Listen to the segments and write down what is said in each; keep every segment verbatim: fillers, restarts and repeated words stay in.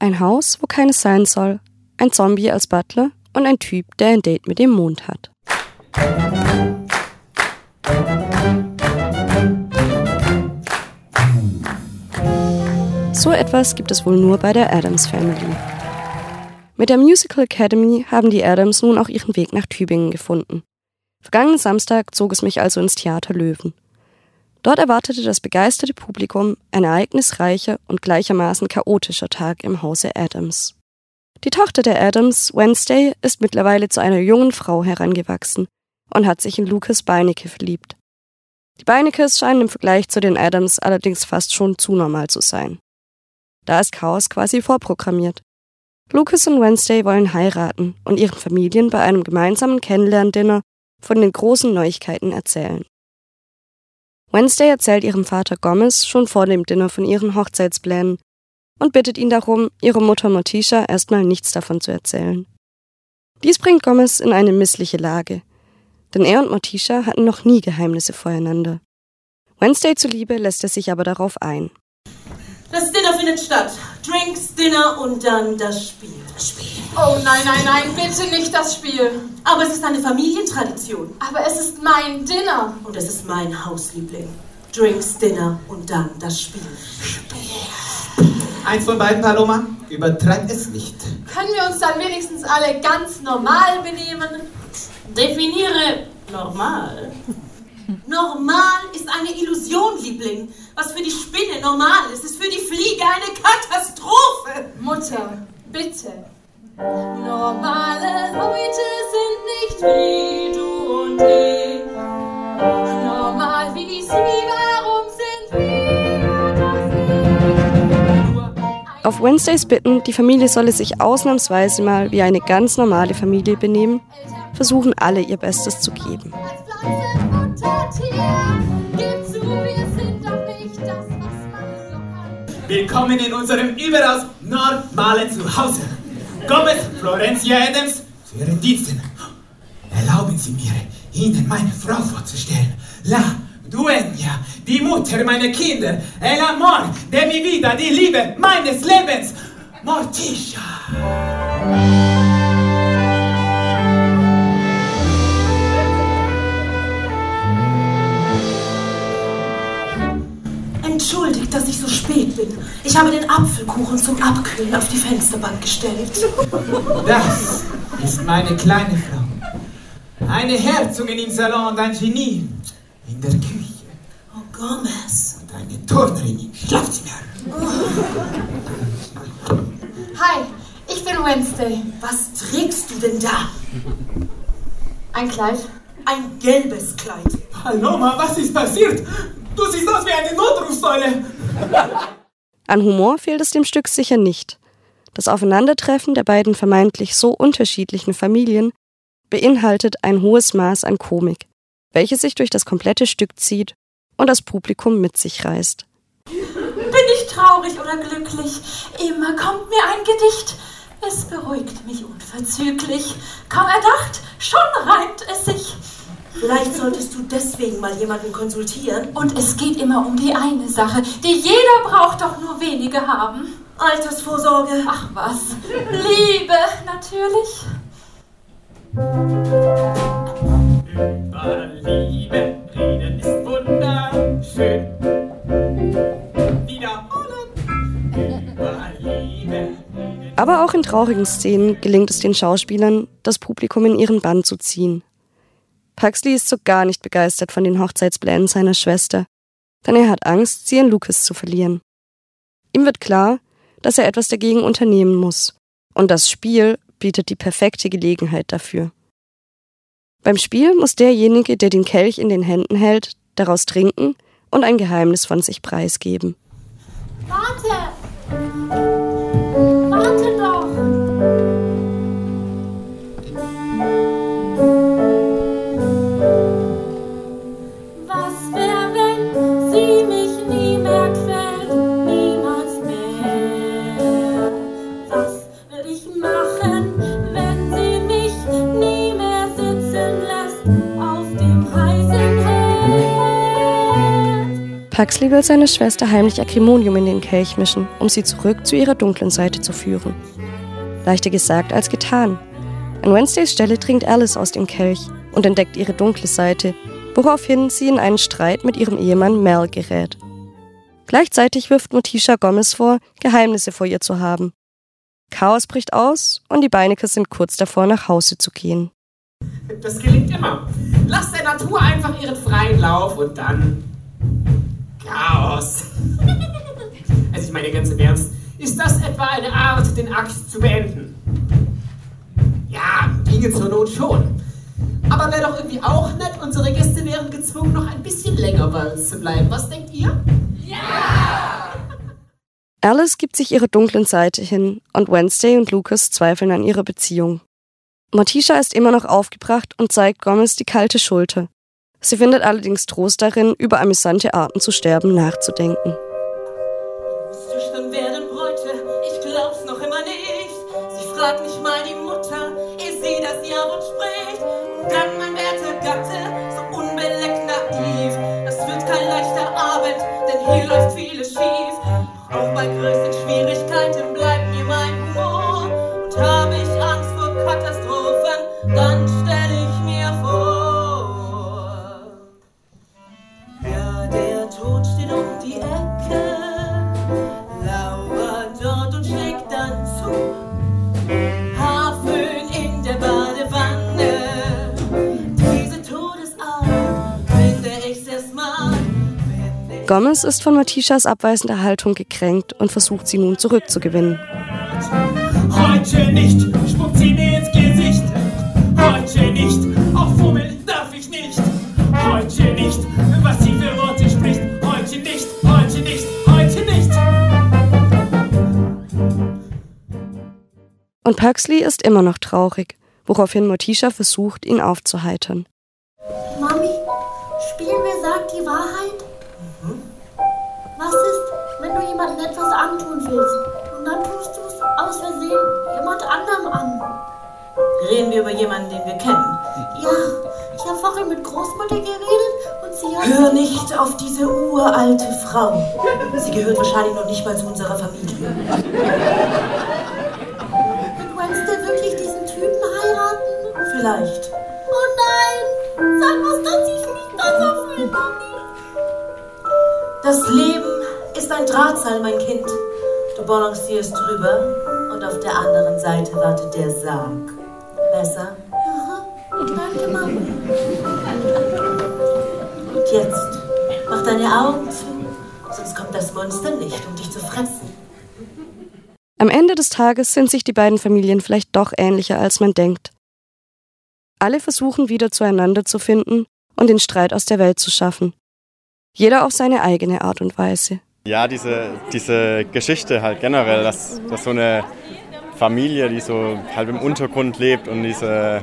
Ein Haus, wo keines sein soll, ein Zombie als Butler und ein Typ, der ein Date mit dem Mond hat. So etwas gibt es wohl nur bei der Addams Family. Mit der Musical Academy haben die Addams nun auch ihren Weg nach Tübingen gefunden. Vergangenen Samstag zog es mich also ins Theater Löwen. Dort erwartete das begeisterte Publikum ein ereignisreicher und gleichermaßen chaotischer Tag im Hause Addams. Die Tochter der Addams, Wednesday, ist mittlerweile zu einer jungen Frau herangewachsen und hat sich in Lucas Beinecke verliebt. Die Beinekes scheinen im Vergleich zu den Addams allerdings fast schon zu normal zu sein. Da ist Chaos quasi vorprogrammiert. Lucas und Wednesday wollen heiraten und ihren Familien bei einem gemeinsamen Kennenlerndinner von den großen Neuigkeiten erzählen. Wednesday erzählt ihrem Vater Gomez schon vor dem Dinner von ihren Hochzeitsplänen und bittet ihn darum, ihrer Mutter Morticia erstmal nichts davon zu erzählen. Dies bringt Gomez in eine missliche Lage, denn er und Morticia hatten noch nie Geheimnisse voreinander. Wednesday zuliebe lässt er sich aber darauf ein. Das Dinner findet statt. Drinks, Dinner und dann das Spiel. Das Spiel. Oh nein, nein, nein, bitte nicht das Spiel. Aber es ist eine Familientradition. Aber es ist mein Dinner. Und es ist mein Hausliebling. Drinks, Dinner und dann das Spiel. Spiel. Eins von beiden, Paloma. Übertreib es nicht. Können wir uns dann wenigstens alle ganz normal benehmen? Definiere normal. Normal ist eine Illusion, Liebling. Was für die Spinne normal ist, ist für die Fliege eine Katastrophe. Mutter, bitte. Normale Leute sind nicht wie du und ich. Normal wie sie, warum sind wir das nicht? Auf Wednesdays Bitten, die Familie solle sich ausnahmsweise mal wie eine ganz normale Familie benehmen, versuchen alle ihr Bestes zu geben. Willkommen in unserem überaus normalen Zuhause. Gomez, Florencia Addams, zu Ihren Diensten. Erlauben Sie mir, Ihnen meine Frau vorzustellen. La Dueña, die Mutter meiner Kinder. El amor de mi vida, die Liebe meines Lebens. Morticia. Entschuldigt, dass ich so spät bin. Ich habe den Apfelkuchen zum Abkühlen auf die Fensterbank gestellt. Das ist meine kleine Frau. Eine Herzogin im Salon und ein Genie in der Küche. Oh, Gomez. Und eine Turnerin im Schlafzimmer. Hi, ich bin Wednesday. Was trägst du denn da? Ein Kleid. Ein gelbes Kleid. Paloma, was ist passiert? Du siehst aus wie eine Notrufsäule. An Humor fehlt es dem Stück sicher nicht. Das Aufeinandertreffen der beiden vermeintlich so unterschiedlichen Familien beinhaltet ein hohes Maß an Komik, welches sich durch das komplette Stück zieht und das Publikum mit sich reißt. Bin ich traurig oder glücklich? Immer kommt mir ein Gedicht. Es beruhigt mich unverzüglich. Kaum erdacht, schon reimt es sich. Vielleicht solltest du deswegen mal jemanden konsultieren. Und es geht immer um die eine Sache, die jeder braucht, doch nur wenige haben. Altersvorsorge. Ach was, Liebe natürlich. Über Liebe reden ist wunderschön. Wiederholen. Über Liebe. Aber auch in traurigen Szenen gelingt es den Schauspielern, das Publikum in ihren Bann zu ziehen. Pugsley ist so gar nicht begeistert von den Hochzeitsplänen seiner Schwester, denn er hat Angst, sie an Lucas zu verlieren. Ihm wird klar, dass er etwas dagegen unternehmen muss, und das Spiel bietet die perfekte Gelegenheit dafür. Beim Spiel muss derjenige, der den Kelch in den Händen hält, daraus trinken und ein Geheimnis von sich preisgeben. Warte! Warte doch! Pugsley will seiner Schwester heimlich Akrimonium in den Kelch mischen, um sie zurück zu ihrer dunklen Seite zu führen. Leichter gesagt als getan. An Wednesdays Stelle trinkt Alice aus dem Kelch und entdeckt ihre dunkle Seite, woraufhin sie in einen Streit mit ihrem Ehemann Mel gerät. Gleichzeitig wirft Morticia Gomez vor, Geheimnisse vor ihr zu haben. Chaos bricht aus und die Beinekes sind kurz davor, nach Hause zu gehen. Das gelingt immer. Lass der Natur einfach ihren freien Lauf und dann Chaos. Also ich meine ganz im Ernst, ist das etwa eine Art, den Akt zu beenden? Ja, ginge zur Not schon. Aber wäre doch irgendwie auch nett, unsere Gäste wären gezwungen, noch ein bisschen länger bei uns zu bleiben. Was denkt ihr? Ja! Alice gibt sich ihrer dunklen Seite hin und Wednesday und Lucas zweifeln an ihrer Beziehung. Morticia ist immer noch aufgebracht und zeigt Gomez die kalte Schulter. Sie findet allerdings Trost darin, über amüsante Arten zu sterben nachzudenken. Musst du schon werden, Bräute? Ich glaub's noch immer nicht. Sie fragt nicht mal die Mutter, ehe sie das Ja-Wort spricht. Und dann mein werter Gatte, so unbeleckt naiv. Es wird kein leichter Abend, denn hier läuft vieles schief. Doch auch bei größten Schwierigkeiten bleibt mir mein Humor. Und habe ich Angst vor Katastrophen, dann stell ich mir vor. Ja, der Tod steht um die Ecke, lauert dort und schlägt dann zu. Haarföhn in der Badewanne, diese Todesart finde ich sehr smart. Gomez ist von Morticias abweisender Haltung gekränkt und versucht sie nun zurückzugewinnen. Heute nicht, spuckt sie mir ins Gesicht. Heute nicht, auch fummeln darf ich nicht. Heute nicht, was sie für Worte spricht. Heute nicht, heute nicht, heute nicht. Und Pugsley ist immer noch traurig, woraufhin Morticia versucht, ihn aufzuheitern. Mami, Spiel mir sagt die Wahrheit. Mhm. Was ist, wenn du jemandem etwas antun willst und dann tust du es aus Versehen jemand anderem an? Reden wir über jemanden, den wir kennen? Ja, ich habe vorhin mit Großmutter geredet und sie hat... Hör nicht auf diese uralte Frau. Sie gehört wahrscheinlich noch nicht mal zu unserer Familie. Wird Wednesday wirklich diesen Typen heiraten? Vielleicht. Oh nein! Sag was, dass ich mich das erfüllen kann. Das Leben ist ein Drahtseil, mein Kind. Du balancierst drüber und auf der anderen Seite wartet der Sarg. Besser? Aha, danke, Mama. Und jetzt, mach deine Augen zu, sonst kommt das Monster nicht, um dich zu fressen. Am Ende des Tages sind sich die beiden Familien vielleicht doch ähnlicher, als man denkt. Alle versuchen wieder zueinander zu finden und den Streit aus der Welt zu schaffen. Jeder auf seine eigene Art und Weise. Ja, diese, diese Geschichte halt generell, dass, dass so eine Familie, die so halb im Untergrund lebt und diese,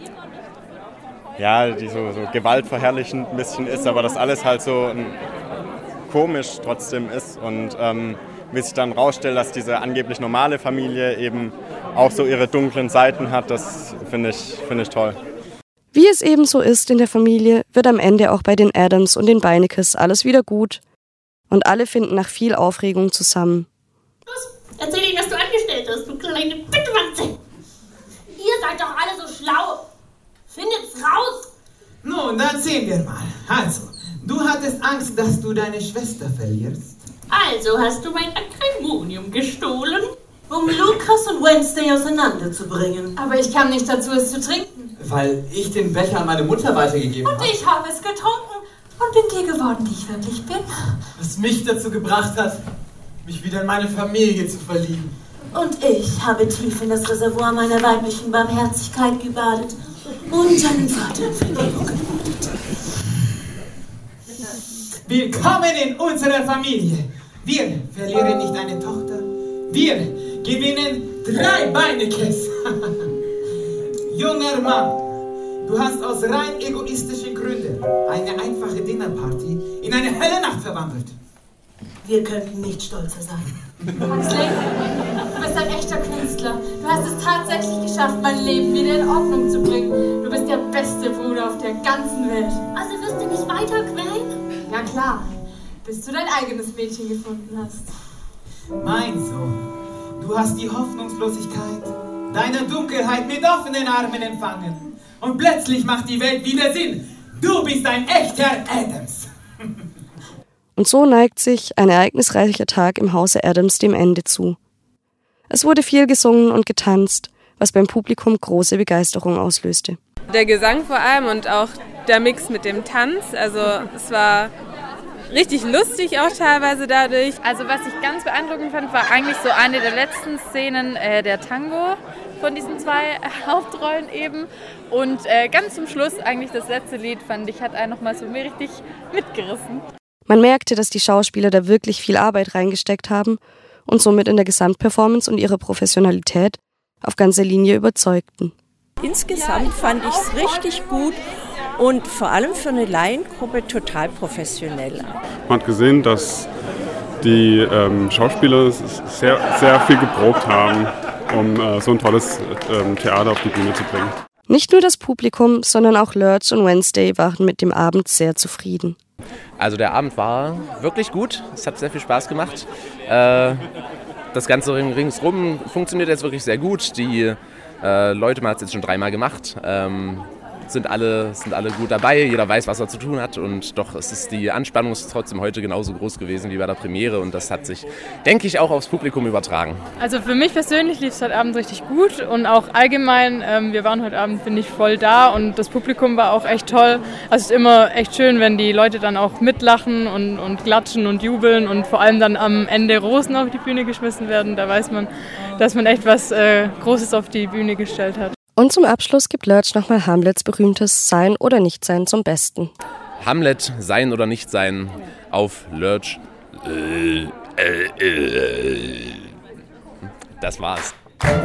ja, die so, so gewaltverherrlichend ein bisschen ist, aber das alles halt so ein, komisch trotzdem ist und ähm, wie sich dann rausstellt, dass diese angeblich normale Familie eben auch so ihre dunklen Seiten hat, das finde ich, finde ich toll. Wie es eben so ist in der Familie, wird am Ende auch bei den Addams und den Beinekes alles wieder gut. Und alle finden nach viel Aufregung zusammen. Los, erzähl ihm, was du angestellt hast, du kleine Bittwanze. Ihr seid doch alle so schlau. Findet's raus. Nun, dann sehen wir mal. Also, du hattest Angst, dass du deine Schwester verlierst. Also hast du mein Akrimonium gestohlen? Um Lucas und Wednesday auseinanderzubringen. Aber ich kam nicht dazu, es zu trinken. Weil ich den Becher an meine Mutter weitergegeben habe. Und ich habe es getrunken und bin die geworden, die ich wirklich bin. Was mich dazu gebracht hat, mich wieder in meine Familie zu verlieben. Und ich habe tief in das Reservoir meiner weiblichen Barmherzigkeit gebadet und deinen Vater in Vergebung gebetet. Willkommen in unserer Familie. Wir verlieren nicht eine Tochter. Wir gewinnen drei Beinekes. Junger Mann, du hast aus rein egoistischen Gründen eine einfache Dinnerparty in eine Höllennacht verwandelt. Wir könnten nicht stolzer sein. Pugsley, du bist ein echter Künstler. Du hast es tatsächlich geschafft, mein Leben wieder in Ordnung zu bringen. Du bist der beste Bruder auf der ganzen Welt. Also wirst du mich weiter quälen? Ja klar, bis du dein eigenes Mädchen gefunden hast. Mein Sohn, du hast die Hoffnungslosigkeit deiner Dunkelheit mit offenen Armen empfangen. Und plötzlich macht die Welt wieder Sinn. Du bist ein echter Addams. Und so neigt sich ein ereignisreicher Tag im Hause Addams dem Ende zu. Es wurde viel gesungen und getanzt, was beim Publikum große Begeisterung auslöste. Der Gesang vor allem und auch der Mix mit dem Tanz, also es war richtig lustig auch teilweise dadurch. Also was ich ganz beeindruckend fand, war eigentlich so eine der letzten Szenen, äh, der Tango von diesen zwei Hauptrollen eben. Und äh, ganz zum Schluss eigentlich das letzte Lied, fand ich, hat einen nochmal so mir richtig mitgerissen. Man merkte, dass die Schauspieler da wirklich viel Arbeit reingesteckt haben und somit in der Gesamtperformance und ihrer Professionalität auf ganzer Linie überzeugten. Insgesamt fand ich es richtig gut und vor allem für eine Laiengruppe total professionell. Man hat gesehen, dass die ähm, Schauspieler sehr, sehr viel geprobt haben, um äh, so ein tolles ähm, Theater auf die Bühne zu bringen. Nicht nur das Publikum, sondern auch Lurch und Wednesday waren mit dem Abend sehr zufrieden. Also der Abend war wirklich gut, es hat sehr viel Spaß gemacht. Äh, das Ganze ringsrum funktioniert jetzt wirklich sehr gut. Die äh, Leute, man hat es jetzt schon dreimal gemacht, ähm, sind alle, sind alle gut dabei. Jeder weiß, was er zu tun hat und doch es ist die Anspannung ist trotzdem heute genauso groß gewesen wie bei der Premiere und das hat sich, denke ich, auch aufs Publikum übertragen. Also für mich persönlich lief es heute Abend richtig gut und auch allgemein, ähm, wir waren heute Abend, finde ich, voll da und das Publikum war auch echt toll. Also es ist immer echt schön, wenn die Leute dann auch mitlachen und, und klatschen und jubeln und vor allem dann am Ende Rosen auf die Bühne geschmissen werden. Da weiß man, dass man echt was äh, Großes auf die Bühne gestellt hat. Und zum Abschluss gibt Lurch nochmal Hamlets berühmtes Sein oder Nichtsein zum Besten. Hamlet, Sein oder Nichtsein auf Lurch. Äh, äh, äh. Das war's.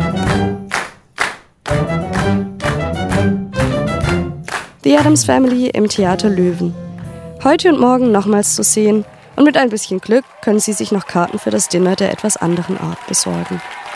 The Addams Family im Theater Löwen. Heute und morgen nochmals zu sehen und mit ein bisschen Glück können Sie sich noch Karten für das Dinner der etwas anderen Art besorgen.